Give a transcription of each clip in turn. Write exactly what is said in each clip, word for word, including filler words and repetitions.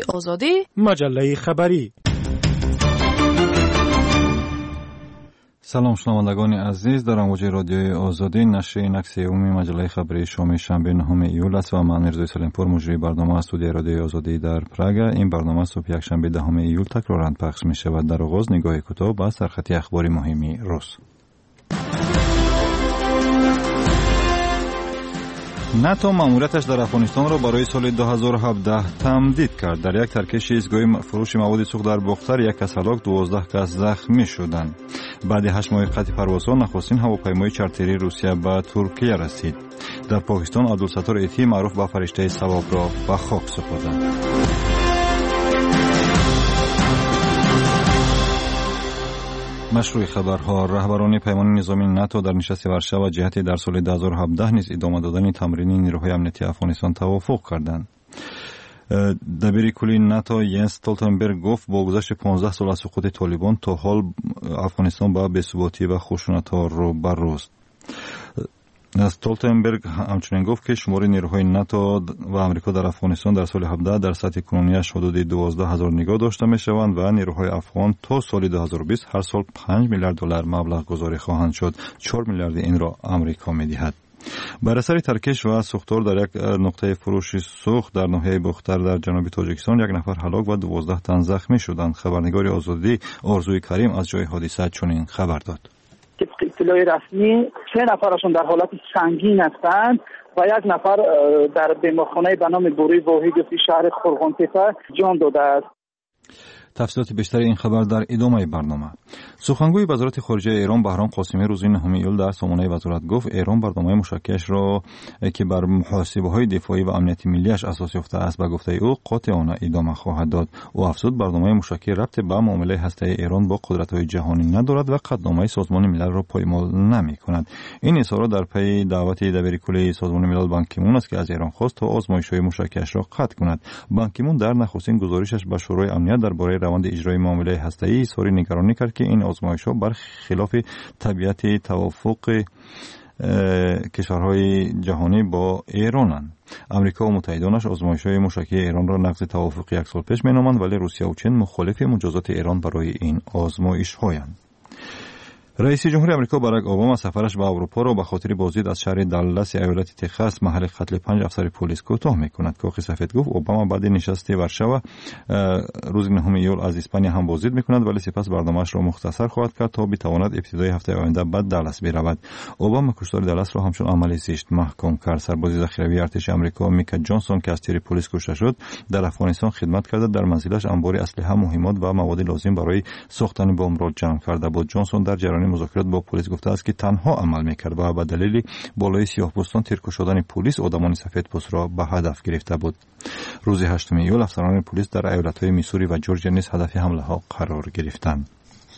آزادی، مجله خبری. سلام شنوندگان عزیز، در امواج رادیوی آزادی نشر این عکس یومی مجله خبری شام شنبه نهم ایول است و من میرزا سلیمپور مجری برنامه استودیوی رادیوی آزادی در پراگ. این برنامه صبح یک شنبه دهم ایول تکرارا پخش می شود. در آغاز نگاه کوتاه به سرخط اخباری مهمی روز. ناتو ماموریتش در افغانستان را برای سال دو هزار و هفده تمدید کرد. در یک ترکش ایستگاه فروش مواد سوخت در بختر یک کس هلاک، دوازده کس زخمی شدند. بعد هشت ماه قطع پروازها نخستین هواپیمای چارتری روسیه به ترکیه رسید. در پاکستان عبدالستار ایتی معروف به فرشته ثواب را به خاک سپردند. مشروع خبرها. رهبران پیمان نظامی ناتو در نشست ورشو جهت در سال دو هزار و هفده نیز ادامه دادن تمرین نیروهای امنیتی افغانستان توافق کردند. دبیر کلی ناتو ینس استولتنبرگ گفت با گذشت پانزده سال از سقوط طالبان تا حال افغانستان با بی‌ثباتی و خشونت‌ها روبروست. استولتنبرگ همچنین گفت که شمار نیروهای ناتو و آمریکا در افغانستان در سال هفده در سطح کنونیش حدود دوازده هزار نگاه داشته می شوند و نیروهای افغان تا سال دو هزار و بیست هر سال پنج میلیارد دلار مبلغ گذاری خواهند شد. چهار میلیارد این را آمریکا می دهد. بر اثر ترکش و سوختار در یک نقطه فروش سوخت در ناحیه بختر در جنوب تاجیکستان یک نفر هلاک و دوازده تن زخمی شدند. خبرنگار آزادی آرزوی کریم از جای حادثه چنین خبر داد. طبق اطلاع رسمی سه نفرشون در حالت سنگین هستند و یک نفر در بیمارخانه به نام بوری واحدی فی شهر خرغانتپه جان داده است. تفصیلات بیشتر این خبر در ادامه برنامه. سخنگوی وزارت خارجه ایران بهرام قاسمی روز نهم ایول در سامانه وزارت گفت ایران برنامه مشترکش را که بر محاسبه‌های دفاعی و امنیتی ملیش اساس یافته است به گفته او قاطعانه ادامه خواهد داد. او افزود برنامه مشترک ربط به معامله هسته‌ای ایران با قدرت‌های جهانی ندارد و قطعنامه سازمان ملل را پایمال نمی‌کند. این اظهارات در پی دعوت دبیر کلی سازمان ملل بان کی مون است که از ایران خواست تا آزمایش‌های مشترکش را قطع کند. بان کی مون در نخستین گزارشش به شورای امنیت درباره روند اجرای معامله هسته‌ای اظهار نگرانی کرد که این آزمایش‌ها بر خلاف طبیعت توافق کشورهای جهانی با ایرانند. امریکا و متحدانش آزمایش‌های مشترک ایران را نقض توافق یک سال پیش می‌نامند، ولی روسیه و چین مخالف مجازات ایران برای این آزمایش‌هایند. رئیس جمهور آمریکا باراک اوباما سفرش به اروپا را به خاطر بازدید از شهر دالاس ایالت تگزاس محل قتل پنج افسر پلیس کوتاه می‌کند. کاخ سفید گفت اوباما بعد نشست ورشو روز نهم ایول از اسپانیا هم بازدید می‌کند، ولی سپس برنامه‌اش را مختصر خواهد کرد تا بتواند ابتدای هفته آینده به دالاس برود. اوباما کشتار دالاس را همچون عمل زشت محکوم کرد. سرباز ذخیروی ارتش آمریکا میکا جانسون که از تیر پلیس کشته شد در افغانستان خدمت کرده، در منزلش انبار اسلحه، مهمات و مواد لازم برای ساختن بمب را جمع کرده بود. جانسون در جریان مذاکرات با پلیس گفته است که تنها عمل میکرد و به دلیل بالای سیاه‌پوستان تیرکش شدن پلیس آدمان سفیدپوست را به هدف گرفته بود. روز هشتم ایول افسران پلیس در ایالت‌های میسوری و جورجیا نیز هدف حمله‌ها قرار گرفتند.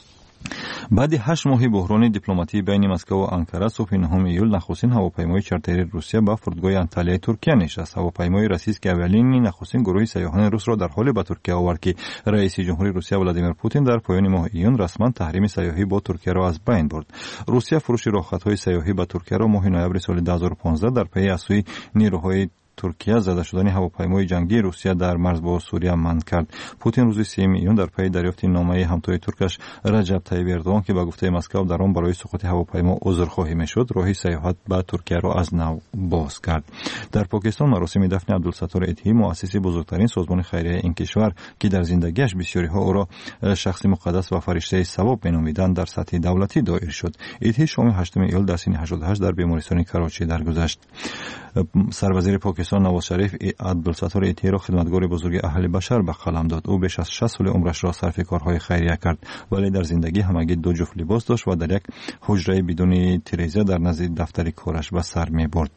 بعد هشت ماه بحران دیپلماتی بین مسکو و آنکارا صبح نهم ایول نخستین هواپیمای چارتری روسیه به فرودگاه انتالیا ترکیه نشست. هواپیمای رسید که اولین نخستین گروه سیاحان روس را در حال به ترکیه آورد که رئیس جمهوری روسیه ولادیمیر پوتین در پایان ماه ایون رسما تحریم سیاحی با ترکیه را از بین برد. روسیه فروش راهخطهای سیاحی به ترکیه را ماه نوامبر سال دو هزار و پانزده در پی از سوی نیروهای ترکیه زده شدن هواپیمای جنگی روسیه در مرز با سوریه منع کرد. پوتین روز سوم ایون در پی دریافت نامه همتای ترکش رجب طیب اردوغان که به گفته مسکو در آن برای سقوط هواپیما عذرخواهی میشد، راه سیاحت به ترکیه را از نو باز کرد. در پاکستان مراسم دفن عبدالستار ایتی مؤسس بزرگترین سازمان خیریه این کشور که در زندگیش بسیاری ها او را شخص مقدس و فرشته ثواب مینامیدند در سطح دولتی دایر شد. ایتی شام هشتم ایول در سن هشتاد و هشت در بیمارستان کراچی درگذشت. سروزیر پاکستان نواز شریف عبدالستار ایتی را خدمتگار بزرگ اهل بشر به قلم داد. او بیش از شصت سال عمرش را صرف کارهای خیریه کرد، ولی در زندگی همگی دو جفت لباس داشت و در یک حجره بدون تریزه در نزد دفتر کارش به سر می برد.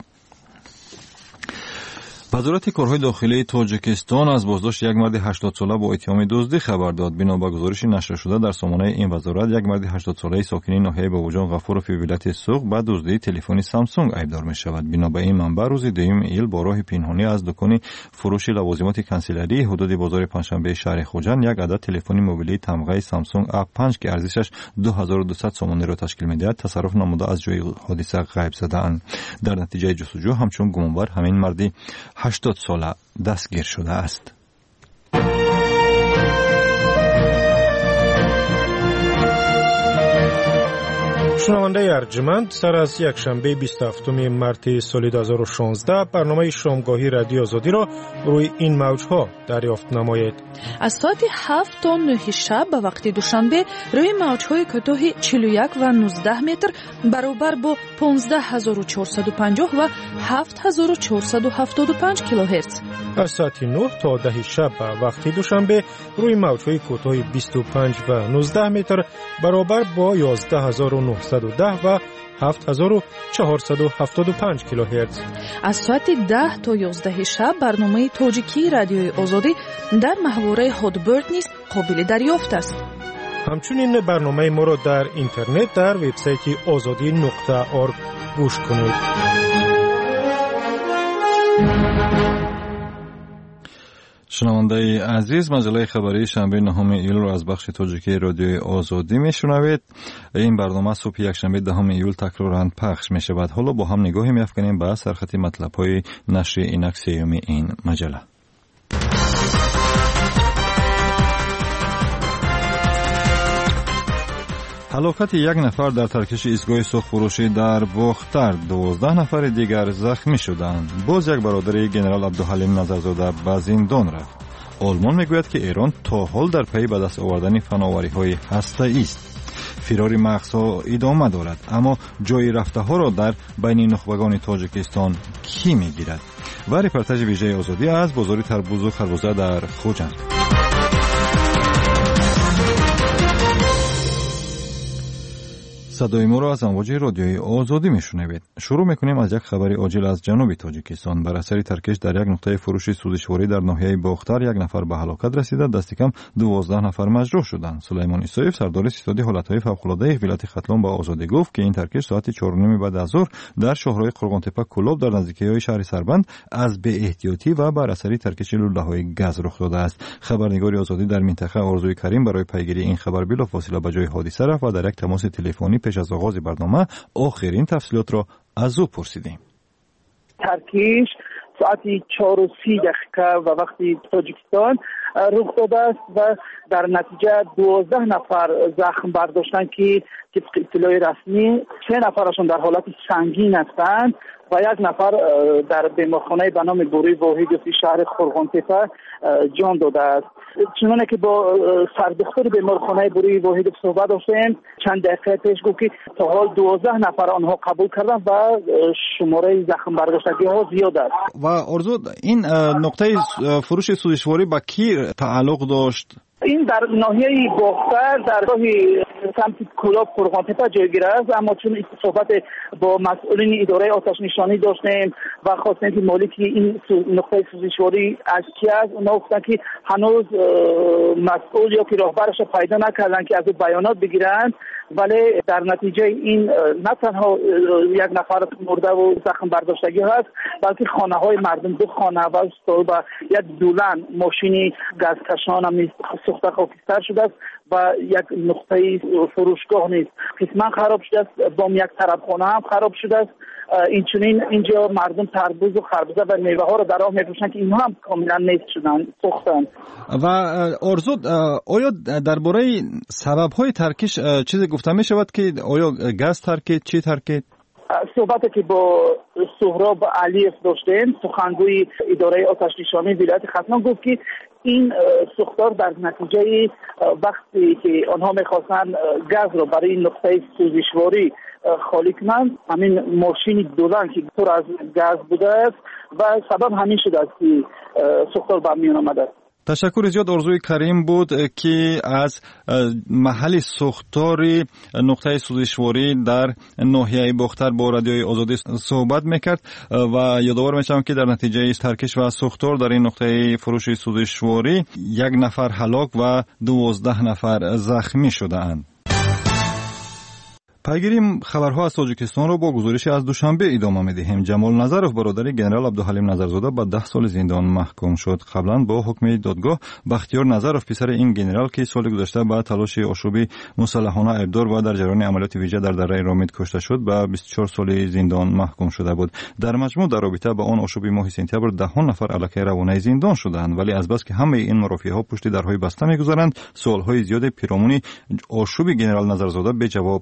وزارت کارهای داخلی تاجیکستان از بازداشت یک مرد هشتاد ساله با اتهام دزدی خبر داد. بنا به گزارش نشر شده در سامانه این وزارت، یک مرد هشتاد ساله ساکن ناحیه بابوجان غفور فی ولایت سوق با دزدی تلفنی سامسونگ ایبدار می شود. بنا به این منبع روز دوم ایل با راه پنهانی از دکان فروش لوازمات کانسلری حدود بازار پنجشنبه شهر خوجند یک عدد تلفن موبیلی تمغه سامسونگ اف پنج که ارزشش دو هزار و دویست سومانی را تشکیل می‌دهد تصرف نموده از جای حادثه غیب شده‌اند. در نتیجه جستجو همچون گمانبر همین مردی هشتاد ساله دستگیر شده است. شنونده ارجمند، سر از یک شنبه بیست و هفتم مارس سال دو هزار و شانزده برنامه شامگاهی رادیو آزادی را روی این موج‌ها دریافت نمایید. از ساعت هفت تا نه شب به وقت دوشنبه روی موج‌های کوتاه چهل و یک و نوزده متر برابر با پانزده هزار و چهارصد و پنجاه و هفت هزار و چهارصد و هفتاد و پنج کیلوهرتز. از ساعت نه تا ده شب به وقت دوشنبه روی موج‌های کوتاه بیست و پنج و نوزده متر برابر با یازده هزار و نهصد و ده و هفت هزار و چهارصد و هفتاد و پنج کیلوهرتز. از ساعت ده تا یازده شب برنامه تاجیکی رادیوی آزادی در محوره هادبرد نیز قابل دریافت است. همچنین برنامه ما را در اینترنت در وبسایت آزادی نقطه org گوش کنید. شنونده عزیز، مجله خبری شنبه نهم ایول را از بخش تاجیکی رادیوی آزادی میشنوید. این برنامه صبح یک شنبه دهم ایول تکرارا پخش می شود. حالا با هم نگاهی می‌افکنیم به سرخط مطلب‌های نشر اینک سیوم این مجله. هلاکت یک نفر در ترکش ایستگاه سوخت‌فروشی در باختر، دوازده نفر دیگر زخمی شدند. باز یک برادر ژنرال عبدالحلیم نظرزاده به زندان رفت. آلمان میگوید که ایران تا حال در پی به دست آوردن فناوری‌های هسته‌ای است. فرار مغزها ادامه دارد، اما جای رفته ها را در بین نخبگان تاجیکستان کی میگیرد؟ و رپورتاژ ویژه آزادی از بازار تربوز و خربزه در خوجند. صدای ما را از امواج رادیوی آزادی میشنوید. شروع میکنیم از یک خبر عاجل از جنوب تاجیکستان. بر اثر ترکش در یک نقطه فروش سوزشواری در ناحیه باختر یک نفر به هلاکت رسیده، دست کم دوازده نفر مجروح شدند. سلیمان ایسایف، سردار ستاد حالتهای فوق‌العاده ولایت ختلان، به آزادی گفت که این ترکش ساعت چهار و نیم بعد از ظهر در شهرهای قرغانتپه کلوب در نزدیکی‌های شهر سربند از بی احتیاطی و بر اثر ترکش لوله‌های گاز رخ داده است. خبرنگار آزادی در منطقه آرزوی کریم برای پیگیری این خبر بلافاصله به جای حادثه رفت و در یک تماس تلفنی پیش از آغاز برنامه آخرین تفصیلات را از او پرسیدیم. ترکیش ساعتی چهار و سی دقیقه و وقتی تاجیکستان رخ داده است و در نتیجه دوازده نفر زخم برداشتند که طبق اطلاع رسمی سه نفرشون در حالت سنگین هستند و یک نفر در بیمارخانه به نام بوری واحد فی شهر قرغانتپه جان داده است. چنانه که با سردختر بیمارخانه بوری واحد صحبت داشتیم، چند دقیقه پیش گفت که تا حال دوازده نفر آنها قبول کردن و شماره زخم برداشتگی ها زیاد است. و ارزو این نقطه فروش سوزشواری با کی تعلق داشت؟ این در ناحیه باختر در راه سمت کلاب قرغانتپه جایگیر است، اما چون صحبت با مسئولین اداره آتش نشانی داشتیم و خواستیم که مالکی این نقطه سوزشواری از کی است، اونا گفتن که هنوز مسئول یا که راهبرش پیدا نکردن که از او بیانات بگیرن، ولی در نتیجه این نه تنها یک نفر مرده و زخم برداشتگی هست، بلکه خانه های مردم، دو خانه و و یک دولن ماشینی گازکشان هم سوخته خاکستر شده است و یک نقطه فروشگاه نیست قسما خراب شده است، بام یک طرف خانه هم خراب شده است. این چنین اینجا مردم تربوز و خربزه و میوه ها رو در راه میفروشن که اینها هم کاملا نیست شدن، سوختن. و ارزو، آیا درباره سبب های ترکش چیزی گفته می شود که آیا گاز ترکید، چی ترکید؟ صحبتی که با سهراب علیف داشتیم، سخنگوی اداره آتش نشانی ولایت ختلان، گفت که این سوختار در نتیجه وقتی که آنها میخواستن گاز رو برای این نقطه سوزشواری خالی کنند، همین ماشین دولن که پر از گاز بوده است و سبب همین شده است که سوختار به میان آمده است. تشکر زیاد. آرزوی کریم بود که از محل سوختاری نقطه سوزشواری در ناحیه باختر با رادیوی آزادی صحبت میکرد و یادآور میشم که در نتیجه ترکش و سوختار در این نقطه فروش سوزشواری یک نفر هلاک و دوازده نفر زخمی شده اند. پیگیریم خبرها از تاجیکستان را با گزارش از دوشنبه ادامه می‌دهیم. جمال نظرов برادر ژنرال عبدالحلیم نظرزاده به ده سال زندان محکوم شد. قبلا با حکم دادگاه بختیار نظرов پسر این ژنرال که سال گذشته با تلاش آشوبی مسلحانه ابدار و در جریان عملیات ویژه در دره رامید کشته شد به بیست و چهار سال زندان محکوم شده بود. در مجموع در رابطه با آن آشوبی ماه سپتامبر ده نفر علاقه روانه زندان شدند، ولی از بس که همه این مرافعها پشت درهای بسته می‌گذارند، سوال‌های زیاد پیرامون آشوب ژنرال نظرزاده به جواب باقی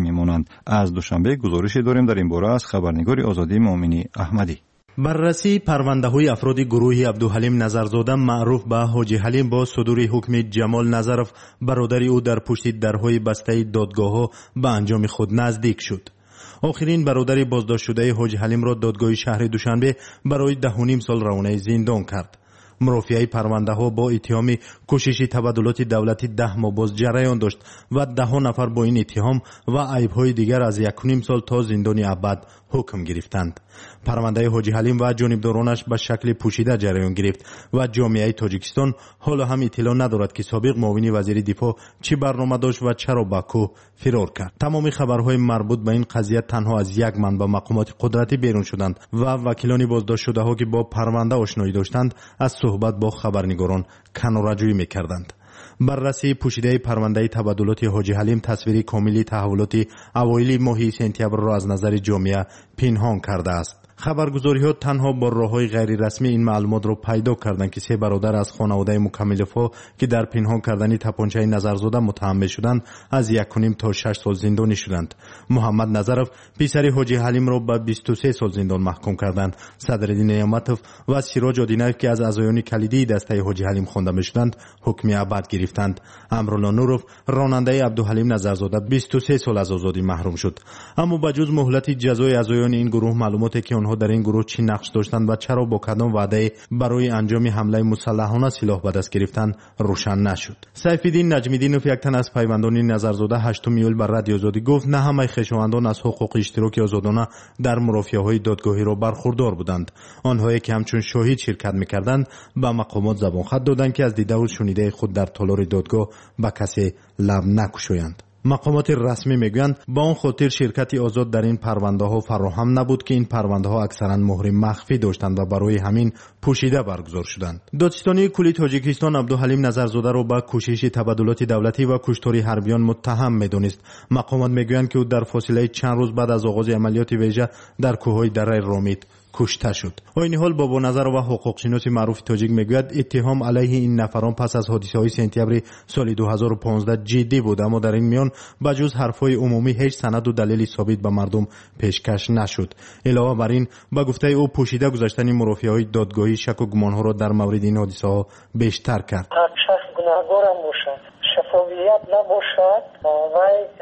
میمانند. از دوشنبه گزارشی داریم در این باره از خبرنگار آزادی مومنی احمدی. بررسی پرونده‌های افراد گروه عبدالحلیم نظرزاده معروف به حاجی حلیم با صدور حکم جمال نظرف برادر او در پشت درهای بسته دادگاه‌ها به انجام خود نزدیک شد. آخرین برادر بازداشت شده حاجی حلیم را دادگاه شهر دوشنبه برای ده و نیم سال روانه زندان کرد. مرافعه پرونده ها با اتهام کوشش تبادلات دولتی ده ماه باز جریان داشت و ده نفر با این اتهام و عیب های دیگر از یک و نیم سال تا زندان ابد حکم گرفتند. پرونده حاجی حلیم و جانبدارانش به شکل پوشیده جریان گرفت و جامعه تاجیکستان حالا هم اطلاع ندارد که سابق معاون وزیر دفاع چی برنامه داشت و چرا باکو فرار کرد. تمام خبرهای مربوط به این قضیه تنها از یک منبع مقامات قدرتی بیرون شدند و وکیلان بازداشت شده ها که با پرونده آشنایی داشتند از صحبت با خبرنگاران کناره‌جویی می‌کردند. بررسی پوشیده پرونده تبادلات حاجی حلیم تصویری کاملی تحولات اوایل ماه سپتامبر را از نظر جامعه پنهان کرده است. خبرگزاری‌ها تنها با راه‌های غیر رسمی این معلومات را پیدا کردند که سه برادر از خانواده مکمل‌فا که در پنهان کردن تپانچه نظرزاده متهم شدند از یک و نیم تا شش سال زندانی شدند. محمد نظرف پسر حاجی حلیم را به بیست و سه سال زندان محکوم کردند. صدرالدین نعمتوف و سیراج آدینایف که از اعضایان کلیدی دسته حاجی حلیم خوانده می‌شدند حکم ابد گرفتند. امرالله نورов راننده عبدالحلیم نظرزاده بیست و سه سال از آزادی محروم شد. اما بجز مهلت جزای اعضایان این گروه معلوماتی که آنها در این گروه چی نقش داشتند و چرا با کدام وعده برای انجام حمله مسلحانه سلاح به دست گرفتند روشن نشد. سیفالدین نجمیدینوف یک تن از پیوندان نظرزاده هشتم ایول بر رادیو آزادی گفت نه همه خویشاوندان از حقوق اشتراک آزادانه در مرافعه‌های دادگاهی را برخوردار بودند. آنهایی که همچون شاهد شرکت می‌کردند به مقامات زبان خط دادند که از دیده و شنیده خود در تالار دادگاه به کسی لب نگشایند. مقامات رسمی میگویند با آن خاطر شرکت آزاد در این پرونده ها فراهم نبود که این پرونده ها اکثرا مهر مخفی داشتند و برای همین پوشیده برگزار شدند. دادستانی کلی تاجیکستان عبدالحلیم نظرزاده را به کوشش تبادلات دولتی و کشتاری حربیان متهم میدانست. مقامات میگویند که او در فاصله چند روز بعد از آغاز عملیات ویژه در کوههای دره رامید کشته شد. این حال بابا نظر و حقوق شناس معروف تاجیک میگوید اتهام علیه این نفران پس از حادثه های سپتامبر سال دو هزار و پانزده جدی بود، اما در این میان بجز حرفهای عمومی هیچ سند و دلیلی ثابت به مردم پیشکش نشد. علاوه بر این به گفته او پوشیده گذاشتن مرافعه‌های دادگاهی شک و گمانها را در مورد این حادثه ها بیشتر کرد. شخص گناهکار باشد، شفافیت نباشد و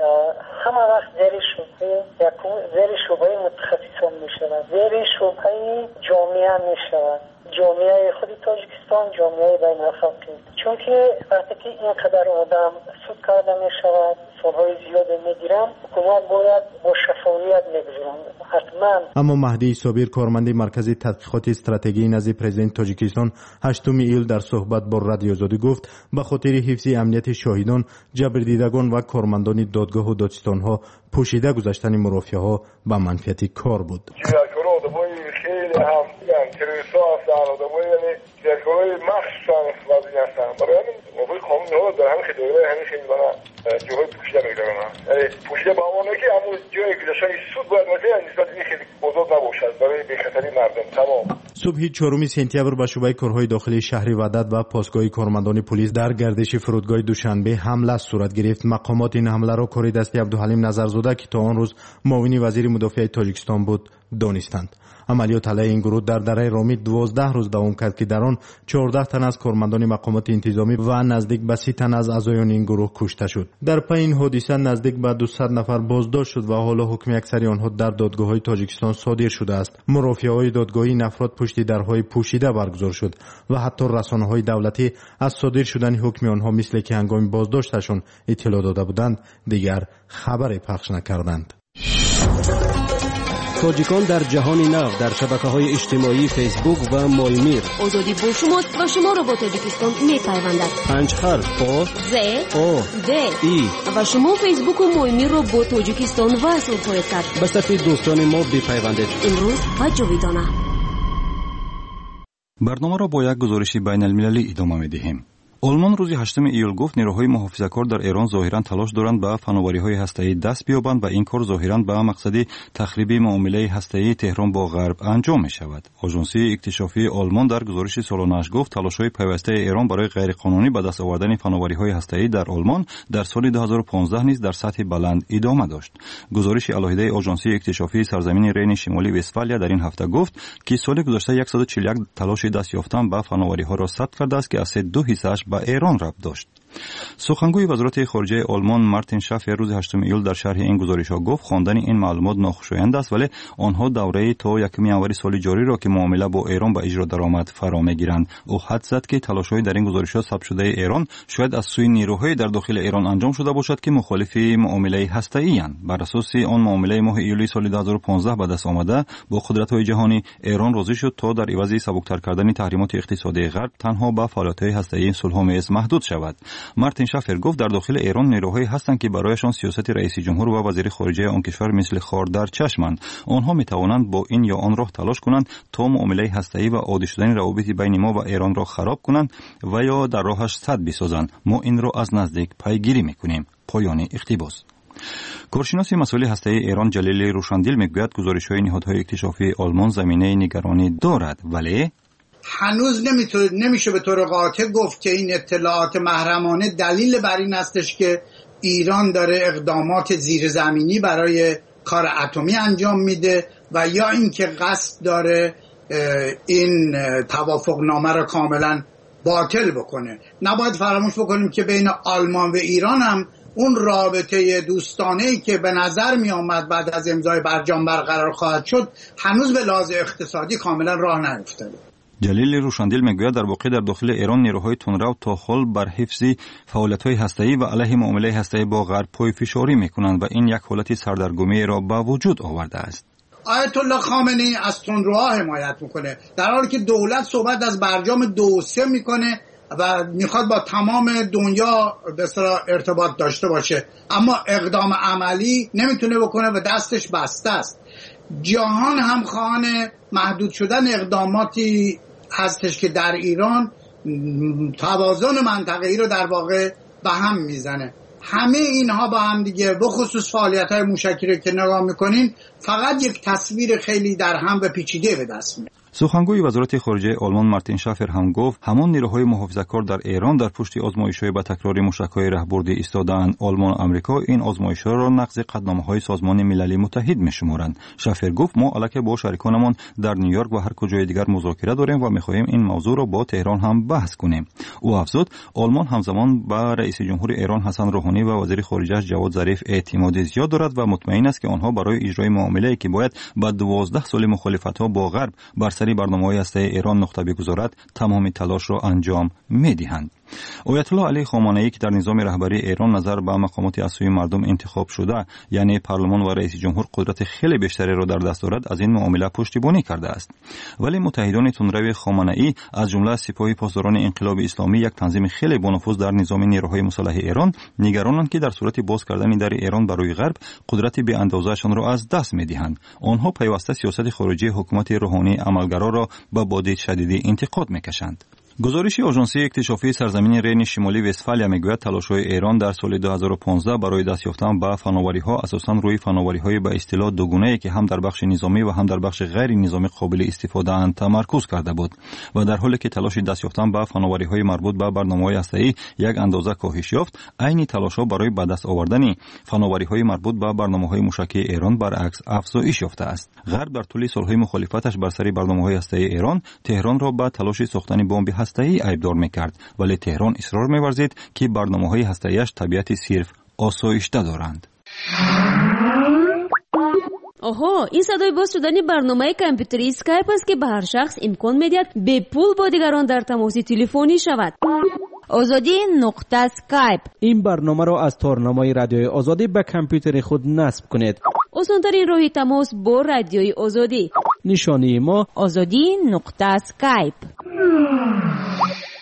همه وقت زیر شبهه زیر شبهه متخصصان می شود، زیر شبهه جامعه می شود، جامعه خود تاجیکستان، جامعه بین الخلقی. چون که وقتی که اینقدر آدم سود کرده می شود، سالهای زیاده می گیرم، حکومت باید با شفافیت میگذارند حتما. اما مهدی صابر کارمند مرکز تحقیقات استراتژی نزد پرزیدنت تاجیکستان هشتم ایول در صحبت با رادیو آزادی گفت به خاطر حفظ امنیت شاهدان، جبردیدگان و کارمندان دادگاه و دادستان‌ها پوشیده گذاشتن مرافعه‌ها به منفعت کار بود. خیلی هم تروریست‌ها هستن، آدم‌های یعنی جرگاهای مخصوصاً وضعی هستن. برای همین موضوع قانونی ها در همین خیلی همین خیلی بنا جاهای پوشیده می‌گذارن. یعنی پوشیده به عنوان که همون جای گذاشتن سود باید باشه، نسبت این خیلی آزاد نباشد برای بی‌خطری مردم. تمام. صبح چهارم سپتامبر به شعبه کارهای داخلی شهری وحدت و پاسگاه کارمندان پلیس در گردش فرودگاه دوشنبه حمله صورت گرفت. مقامات این حمله را کار دستی عبدالحلیم نظرزاده که تا آن روز معاون وزیر مدافع تاجیکستان بود دانستند. عملیات علیه این گروه در دره رامید دوازده روز دوام کرد که در آن چهارده تن از کارمندان مقامات انتظامی و نزدیک به سی تن از اعضایان این گروه کشته شد. در پی این حادثه نزدیک به دویست نفر بازداشت شد و حالا حکم اکثری آنها در دادگاه‌های تاجیکستان صادر شده است. مرافعه‌های دادگاهی این افراد پشت درهای پوشیده برگزار شد و حتی رسانه‌های دولتی از صادر شدن حکم آنها مثل که هنگام بازداشتشان اطلاع داده بودند دیگر خبری پخش نکردند. تاجیکان در جهان نو در شبکه‌های اجتماعی فیسبوک و مایمیر. آزادی با شماست و شما را با تاجیکستان می‌پیوندد. پنج حرف آ ز آ د ای و شما فیسبوک و مایمیر را با تاجیکستان وصل خواهید کرد. به صفحه دوستان ما بپیوندید. امروز و جاویدانه. برنامه را با یک گزارش بین المللی ادامه می‌دهیم. آلمان روز هشتم ایول گفت نیروهای محافظه‌کار در ایران ظاهراً تلاش دارند به فناوری‌های هسته‌ای دست بیابند و این کار ظاهراً به مقصد تخریب معامله هسته‌ای تهران با غرب انجام می‌شود. آژانسی اکتشافی آلمان در گزارش سالانه‌اش گفت تلاش‌های پیوسته ایران برای غیرقانونی به دست آوردن فناوری‌های هسته‌ای در آلمان در سال دو هزار و پانزده نیز در سطح بلند ادامه داشت. گزارش علاهده آژانسی اکتشافی سرزمین رین شمالی وستفالیا در این هفته گفت که سال گذشته صد و چهل و یک تلاش دست یافتن به فناوری‌ها را ثبت کرده است که از دو حصه‌اش به ایران ربط داشت. سخنگوی وزارت خارجه آلمان مارتین شافر روز هشتم ایول در شرح این گزارش‌ها گفت خواندن این معلومات ناخوشایند است، ولی آنها دوره تا یکم ینوری سال جاری را که معامله با ایران به اجرا درآمد فرا می‌گیرند. او حد زد که تلاش‌های در این گزارش‌ها ثبت شده ایران شاید از سوی نیروهای در داخل ایران انجام شده باشد که مخالف معامله هسته‌ای‌اند. بر اساس آن معامله ماه ایولی سال دو هزار و پانزده به دست آمده با قدرت‌های جهانی ایران راضی شد تا در عوض سبکتر کردن تحریمات اقتصادی غرب تنها به فعالیت‌های هسته‌ای صلح‌آمیز محدود شود. مارتین شافر گفت در داخل ایران نیروهایی هستند که برایشان سیاست رئیس جمهور و وزیر خارجه آن کشور مثل خار در چشمند. آنها میتوانند با این یا آن راه تلاش کنند تا معامله هسته‌ای و عادی شدن روابط بین ما و ایران را خراب کنند و یا در راهش سد بسازند. ما این را از نزدیک پیگیری میکنیم. پایان اقتباس. کارشناس مسائل هسته‌ای ایران جلیل روشندیل میگوید گزارش‌های نهادهای اکتشافی آلمان زمینه نگرانی دارد، ولی هنوز نمیشه به طور قاطع گفت که این اطلاعات محرمانه دلیل بر این هستش که ایران داره اقدامات زیرزمینی برای کار اتمی انجام میده و یا اینکه قصد داره این توافقنامه را کاملا باطل بکنه. نباید فراموش بکنیم که بین آلمان و ایران هم اون رابطه دوستانه‌ای که به نظر می آمد بعد از امضای برجام برقرار خواهد شد هنوز به لحاظ اقتصادی کاملا راه نیفتاده. جلیل روشندیل میگوید در واقع در داخل ایران نیروهای تندرو تا حال بر حفظ فعالیت‌های هسته‌ای و علیه معامله هسته‌ای با غرب پای فشاری میکنند و این یک حالت سردرگمی را به وجود آورده است. آیت الله خامنه‌ای از تندروها حمایت میکنه در حالی که دولت صحبت از برجام دو سه میکنه و میخواد با تمام دنیا به اصطلاح ارتباط داشته باشه، اما اقدام عملی نمیتونه بکنه و دستش بسته است. جهان هم خواهان محدود شدن اقداماتی هستش که در ایران توازن منطقه‌ای رو در واقع به هم میزنه. همه اینها با هم دیگه به خصوص فعالیت‌های موشکی رو که نگاه میکنین فقط یک تصویر خیلی در هم و پیچیده به دست میاد. سخنگوی وزارت خارجه آلمان مارتین شافر هم گفت همان نیروهای محافظه‌کار در ایران در پشت آزمایش‌های با تکرار موشک‌های رهبردی ایستاده‌اند. آلمان و آمریکا این آزمایش‌ها را نقض قطعنامه‌های سازمان ملل متحد می‌شمارند. شافر گفت ما البته با شریکانمان در نیویورک و هر کجای دیگر مذاکره داریم و می‌خواهیم این موضوع را با تهران هم بحث کنیم. او افزود آلمان همزمان با رئیس جمهور ایران حسن روحانی و وزیر خارجه جواد ظریف اعتماد زیاد دارد و مطمئن است که آنها برای اجرای معامله‌ای که باید بعد دوازده سال مخالفت‌ها با غرب بر سری برنامه‌های هسته‌ای ایران نقطه بگذارد تمام تلاش را انجام می‌دهند. آیت الله علی خامنه‌ای که در نظام رهبری ایران نظر به مقامات از سوی مردم انتخاب شده یعنی پارلمان و رئیس جمهور قدرت خیلی بیشتری را در دست دارد از این معامله پشتیبانی کرده است. ولی متحدان تندرو خامنه‌ای از جمله سپاه پاسداران انقلاب اسلامی یک تنظیم خیلی با نفوذ در نظام نیروهای مسلح ایران نگرانند که در صورت باز کردن در ایران برای غرب قدرت به اندازه‌شان را از دست می‌دهند. آنها پیوسته سیاست خارجی حکومت روحانی عملگرا را با بادی شدیدی انتقاد می‌کشند. گزارش آژانسی اکتشافی سرزمین رین شمالی وستفالیا میگوید تلاش‌های ایران در سال دو هزار و پانزده برای دست یافتن به فناوری‌ها اساساً روی فناوری‌های به اصطلاح دوگانه‌ای که هم در بخش نظامی و هم در بخش غیر نظامی قابل استفاده اند تمرکز کرده بود و در حالی که تلاش دست یافتن به فناوری‌های مربوط به برنامه‌های هسته‌ای یک اندازه کاهش یافت، عین تلاش‌ها برای به دست آوردن فناوری‌های مربوط به برنامه‌های موشکی ایران برعکس افزایش یافته است. غرب در طول سال‌های مخالفتش بر سر برنامه‌های هسته‌ای ایران تهران را به تلاش ساختن بمب هسته‌ای ایبدار می‌کرد، ولی تهران اصرار می‌ورزید که برنامه‌های هسته‌ایش طبیعت صرف آسایشته دارند. آها، این صدای باز شدن برنامه کامپیوتری اسکایپ است که به هر شخص امکان می‌دهد به پول با دیگران در تماس تلفنی شود. آزادی نقطه اسکایپ. این برنامه را از تارنمای رادیوی آزادی به کامپیوتر خود نصب کنید. آسان‌ترین راه تماس با رادیوی آزادی. نشانی ما آزادی نقطه اسکایپ.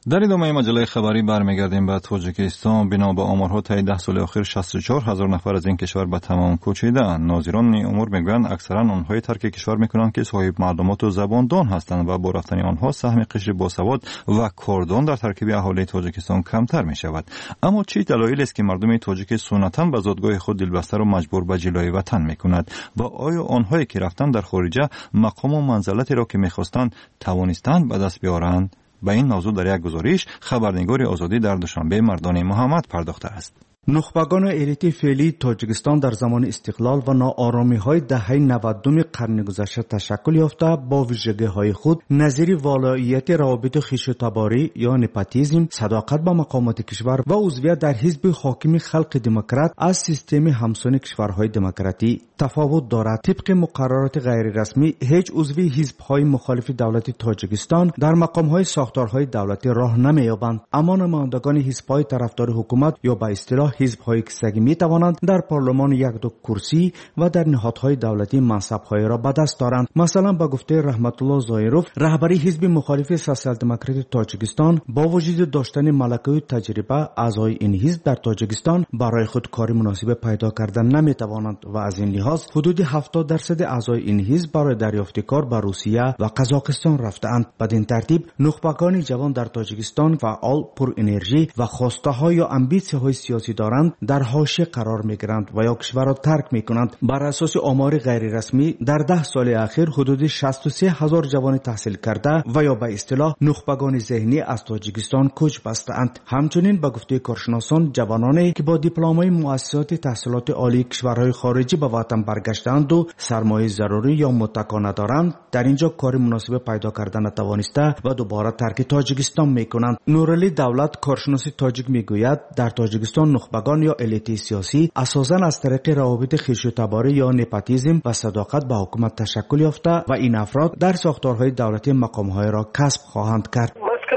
در ادامه مجله خبری برمیگردیم به تاجیکستان. بنا به آمارها طی ده سال اخیر شصت و چهار هزار نفر از این کشور به تمام کوچیدند. ناظران امور میگویند اکثرا آنهای ترک کشور میکنند که صاحب معلومات و زباندان هستند و با رفتن آنها سهم قشر باسواد و کردان در ترکیب اهالی تاجیکستان کمتر می شود. اما چه دلایلی است که مردم تاجیک سنتا به زادگاه خود دلبسته و مجبور به جلوی وطن میکند و آیا آنهایی که رفتند در خارجه مقام و منزلتی را که میخواستند توانستند به دست بیارند؟ به این موضوع در یک گزارش خبرنگار آزادی در دوشنبه مردان محمد پرداخته است. نخبگان الیت فعلی تاجیکستان در زمان استقلال و ناآرامی‌های دهه نود قرن گذشته تشکل یافته با ویژگی‌های خود نظیر ولایت روابط خویشتباری یا نپاتیزم، صداقت به مقامات کشور و عضویت در حزب حاکم خلق دموکرات از سیستم همسان کشورهای دموکراتی تفاوت دارد. طبق مقررات غیر رسمی هیچ عضوی حزب‌های مخالف دولت تاجیکستان در مقام‌های ساختارهای دولتی راه نمی‌یابند، اما نمایندگان حزب‌های طرفدار حکومت یا به اصطلاح حزب‌های کسگی می توانند در پارلمان یک دو کرسی و در نهادهای دولتی منصب‌های را به دست دارند. مثلا با گفته رحمت الله ظاهروف، رهبری حزب مخالف سوسیال دموکرات تاجیکستان با وجود داشتن ملکه و تجربه، اعضای این حزب در تاجیکستان برای خود کار مناسب پیدا کردن نمی توانند و از این لحاظ حدود هفتاد درصد اعضای این حزب برای دریافت کار به روسیه و قزاقستان رفته‌اند. بدین ترتیب نخبگان جوان در تاجیکستان فعال، پر انرژی و خواسته‌ها یا امبیسی‌های سیاسی دارند در حاشیه قرار می‌گیرند و یا کشور را ترک می‌کنند. بر اساس آمار غیر رسمی در ده سال اخیر حدود شصت و سه هزار جوان تحصیل کرده و یا به اصطلاح نخبگان ذهنی از تاجیکستان کوچ بسته‌اند. همچنین به گفته کارشناسان، جوانانی که با دیپلم‌های مؤسسات تحصیلات عالی کشورهای خارجی به وطن برگشتند و سرمایه ضروری یا متکا ندارند، در اینجا کار مناسب پیدا کردن نتوانسته و دوباره ترک تاجیکستان می‌کنند. نورعلی دولت، کارشناس تاجیک میگوید در تاجیکستان نخبگان یا الیت سیاسی اساساً از طریق روابط خویشتباری یا نپاتیزم و صداقت به حکومت تشکل یافته و این افراد در ساختارهای دولتی مقام‌های را کسب خواهند کرد.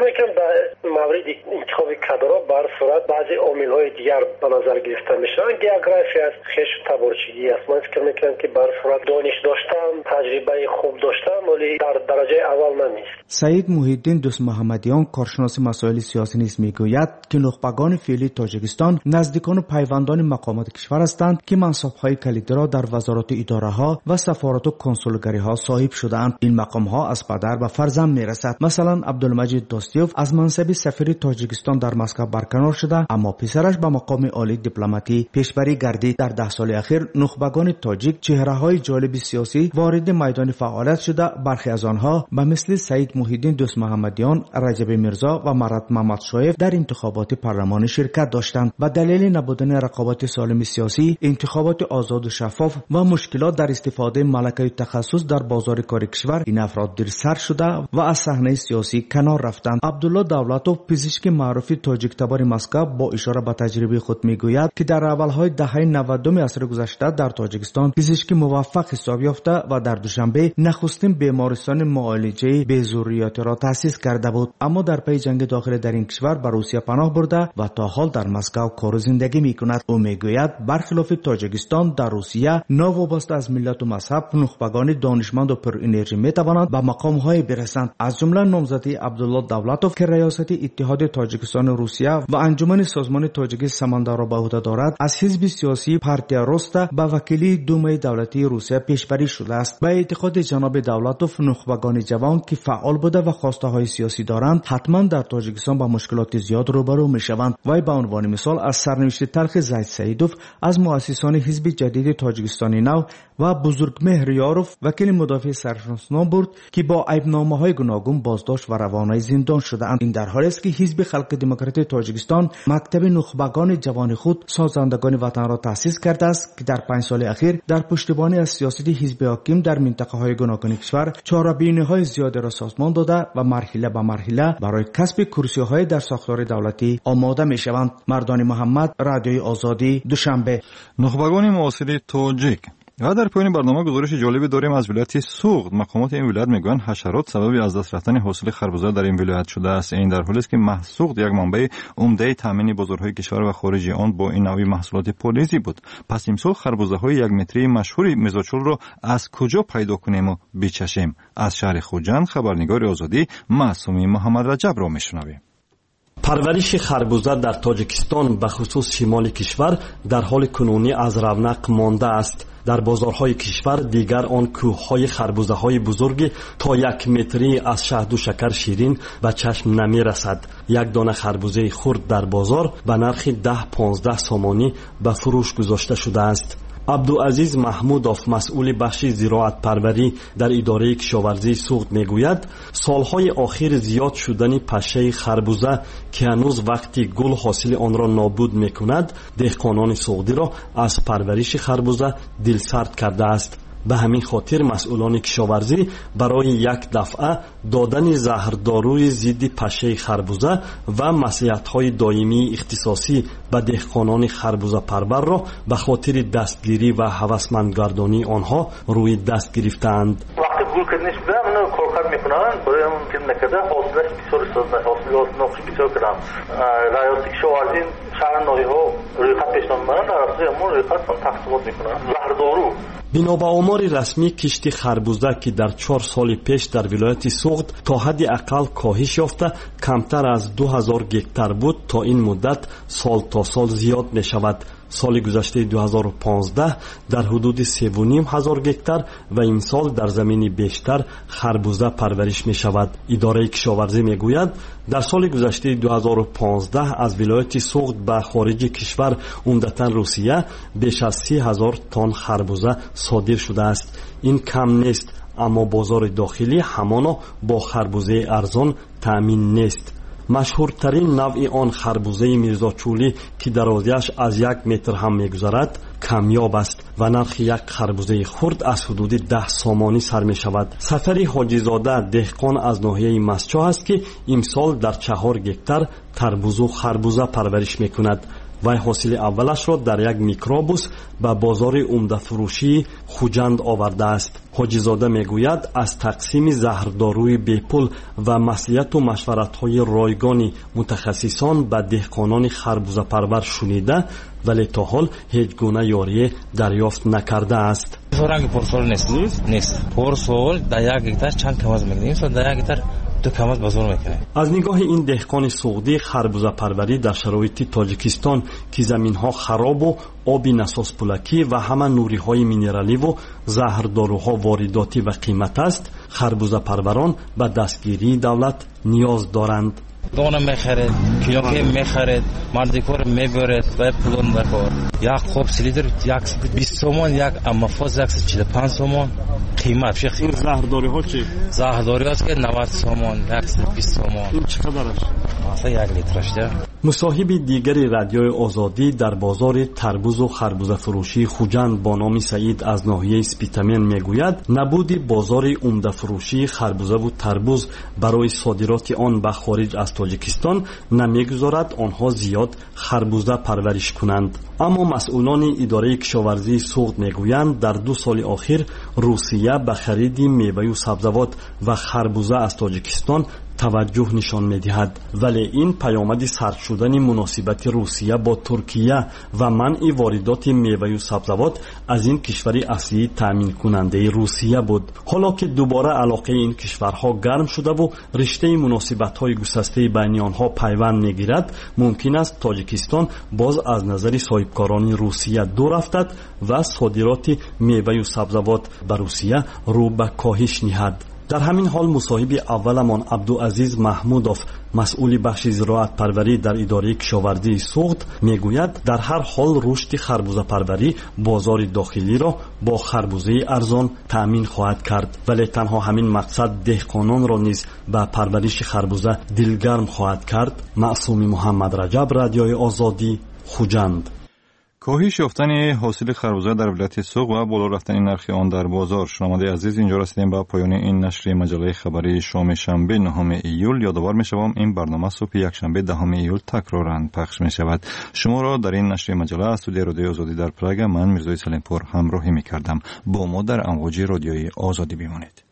مورد انتخاب کادرها بر صورت بعضی عامل‌های دیگر به نظر گرفته میشن. گئوگرافی است، خویشتبارچگی است. من فکر میکنم که بر صورت دانش داشتن، تجربه خوب داشتن ولی در درجه اول نمیست. سعید محی‌الدین دوست محمدیان، کارشناس مسائل سیاسی نیز میگوید که نخبگان فعلی تاجیکستان نزدیکان و پیوندان مقامات کشور هستند که منصب‌های کلیدی را در وزارات اداره‌ها و سفارت و کنسولگری‌ها صاحب شده‌اند. این مقام‌ها از پدر به فرزند میرسد. مثلا عبدالمجید داستیوف از منصب سفیر تاجیکستان در مسکو برکنار شده، اما پسرش به مقام عالی دیپلماتی پیشبری گردید. در ده سال اخیر نخبگان تاجیک چهره‌های جالب سیاسی وارد میدان فعالیت شده. برخی از آنها به مثل سعید محی‌الدین دوست محمدیان، رجب میرزا و مراد محمد شایف در انتخابات پارلمانی شرکت داشتند. و دلیل نبودن رقابت سالم سیاسی، انتخابات آزاد و شفاف و مشکلات در استفاده ملکه تخصص در بازار کار کشور، این افراد دیر سر شده و از صحنه سیاسی کنار رفتند. عبدالله دولتوف، پزشک معروف تاجیک تبار مسکو، با اشاره به تجربه خود میگوید که در اولهای دهه نود عصر گذشته در تاجیکستان پزشک موفق حساب یافته و در دوشنبه نخستین بیمارستان معالجه بی‌ضروریات را تأسیس کرده بود، اما در پی جنگ داخلی در این کشور به روسیه پناه برده و تا حال در مسکو کار و زندگی میکند. او میگوید برخلاف تاجیکستان، در روسیه ناوابسته از ملت و مذهب نخبگان دانشمند و پر انرژی میتوانند به مقام‌های برسند. از جمله نامزدی عبدالله دولتوف که ریاست اتحاد تاجیکستان و روسیه و انجمن سازمان تاجیک سمندر را به عهده دارد، از حزب سیاسی پارتیا روستا به وکیلی دومای دولتی روسیه پیشبری شده است. به اعتقاد جناب دولتوف، نخبگان جوان که فعال بوده و خواسته های سیاسی دارند حتما در تاجیکستان با مشکلات زیاد روبرو میشوند. وی به عنوان مثال از سرنوشت تلخ زید سعیدوف از مؤسسان حزب جدید تاجیکستانی نو و بزرگمهر یاروف، وکیل مدافع سرشناس برد که با عیبنامه‌های گوناگون بازداشت و روانه زندان شده‌اند. این در حالی است که حزب خلق دموکراتی تاجیکستان مکتب نخبگان جوان خود سازندگان وطن را تأسیس کرده است که در پنج سال اخیر در پشتیبانی از سیاست حزب حاکم در منطقه‌های گوناگون کشور چاره‌بینی‌های زیادی را سازمان داده و مرحله به مرحله برای کسب کرسی‌های در ساختار دولتی آماده می‌شوند. مردان محمد، رادیوی آزادی، دوشنبه. نخبگان معاصر تاجیک. و در پایان برنامه گزارش جالبی داریم از ولایت سوغد. مقامات این ولایت میگویند حشرات سبب از دست رفتن حاصل خربزه در این ولایت شده است. این در حالی است که محسوغد یک منبع عمده تامین بازارهای کشور و خارج آن با این نوع محصولات پولیزی بود. پس امسال خربزه های یک متری مشهور میزاچول را از کجا پیدا کنیم و بچشیم؟ از شهر خوجند خبرنگار آزادی معصومی محمد رجب را میشنویم. پرورش خربوزه در تاجیکستان به خصوص شمال کشور در حال کنونی از رونق مانده است. در بازارهای کشور دیگر آن کوههای خربوزه های بزرگی تا یک متری از شهد و شکر شیرین به چشم نمی رسد. یک دانه خربوزه خرد در بازار به نرخ ده پانزده سامانی به فروش گذاشته شده است. عبدالعزیز محمودوف مسئول بخش زراعت پروری در اداره کشاورزی سوخت میگوید سالهای آخر زیاد شدن پشه خربوزه که هنوز وقتی گل حاصل آن را نابود میکند دهقانان سوختی را از پرورش خربوزه دلسرد کرده است. به همین خاطر مسئولان کشاورزی برای یک دفعه دادن زهرداروی ضد پشه خربوزه و مصلحت‌های دائمی اختصاصی به دهقانان خربوزه پرور را به خاطر دستگیری و هوسمندگردانی آنها روی دست گرفتند. وقتی گل کردنش بودم اونو کارکرد میکنن برای همون که نکرده حاصلش بسیار سازنه حاصل نقشی بسیار کردم رایات کشاورزی شهر نایی ها روی خط پیشنان میبرن در اصلی همون روی خط تقسیمات میکنن زهردارو. بنا به آمار رسمی کشت خربوزه که در چهار سال پیش در ولایت سوخت تا حد اقل کاهش یافته کمتر از دو هزار گکتار بود تا این مدت سال تا سال زیاد می شود. سال گذشته دو هزار و پانزده در حدود سه و نیم هزار گکتار و این سال در زمین بیشتر خربوزه پرورش می شود. اداره کشاورزی می گوید در سال گذشته دو هزار و پانزده از ولایت سوخت به خارج کشور عمدتاً روسیه بیش از سی هزار تن خربوزه صادر شده است. این کم نیست اما بازار داخلی همانا با خربوزه ارزان تأمین نیست. مشهورترین نوع آن خربوزه میرزاچولی که درازیش از یک متر هم میگذرد کمیاب است و نرخ یک خربوزه خرد از حدود ده سامانی سر می شود. سفری حاجی زاده دهقان از ناحیه مسچا است که امسال در چهار گکتار تربوز و خربوزه پرورش می کند. وی حاصل اولش را در یک میکروبوس به بازار عمده فروشی خوجند آورده است. حاجی زاده میگوید از تقسیم زهرداروی بیپول و مصلحت و مشورت‌های رایگان متخصصان به دهقانان خربوزه پرور شنیده ولی تا حال هیچ گونه یاری دریافت نکرده است. رنگ پرسول نیست نیست پرسول در یک گکتار چند کم از میگیریم سو در یک گکتار دو کم از بازار میکنه. از نگاه این دهقان سوختی خربوزه پروری در شرایط تاجیکستان که زمینها خراب و آبی نساس پولکی و همه نوری های مینرالی و زهرداروها وارداتی و قیمت است خربوزه پروران به دستگیری دولت نیاز دارند. دانه میخرد کیلوکه میخرد مردی کار میبرد و پولون بکار یک خوب سلیتر یک بیست سومان یک اما فاز یک چهل و پنج سومان قیمت شیخ. این زهرداری ها چی؟ زهرداری هاست که نود سومان یک بیست سومان. این چقدرش؟ مثلا یک لیترش ده. مصاحب دیگری رادیوی آزادی در بازار تربوز و خربوزه فروشی خوجند با نام سعید از ناحیه اسپیتامین میگوید نبود بازار عمده فروشی خربوزه و تربوز برای صادرات آن به خارج از تاجیکستان نمیگذارد آنها زیاد خربوزه پرورش کنند. اما مسئولان اداره کشاورزی سوخت میگویند در دو سال اخیر روسیه به خرید میوه و سبزیجات و خربوزه از تاجیکستان توجه نشان می‌دهد ولی این پیامد سرد شدن مناسبت روسیه با ترکیه و منع واردات میوه و سبزیجات از این کشور اصلی تامین کننده روسیه بود. حالا که دوباره علاقه این کشورها گرم شده و رشته مناسبت‌های گسسته بین آنها پیوند می‌گیرد ممکن است تاجیکستان باز از نظر صاحبکاران روسیه دور افتد و صادرات میوه و سبزیجات به روسیه رو به کاهش نهد. در همین حال مصاحب اولمان عبدالعزیز محمودوف مسئول بخش زراعت پروری در اداره کشاورزی سوخت میگوید در هر حال رشد خربوزه پروری بازار داخلی را با خربوزه ارزان تأمین خواهد کرد ولی تنها همین مقصد دهقانان را نیز به پرورش خربوزه دلگرم خواهد کرد. معصومی محمد رجب، رادیوی آزادی، خوجند. کاهش یافتن حاصل خربوزه در ولایت سوق و بالا رفتن نرخ آن در بازار. شنونده عزیز اینجا رسیدیم به پایان این نشر مجله خبری شام شنبه نهم ایول. یادآور می‌شوم این برنامه صبح یکشنبه دهم ایول تکرارا پخش می‌شود. شما را در این نشر مجله از استودیو رادیوی آزادی در پراگ من میرزای سلیمپور همراهی می‌کردم. با ما در امواج رادیوی آزادی بمانید.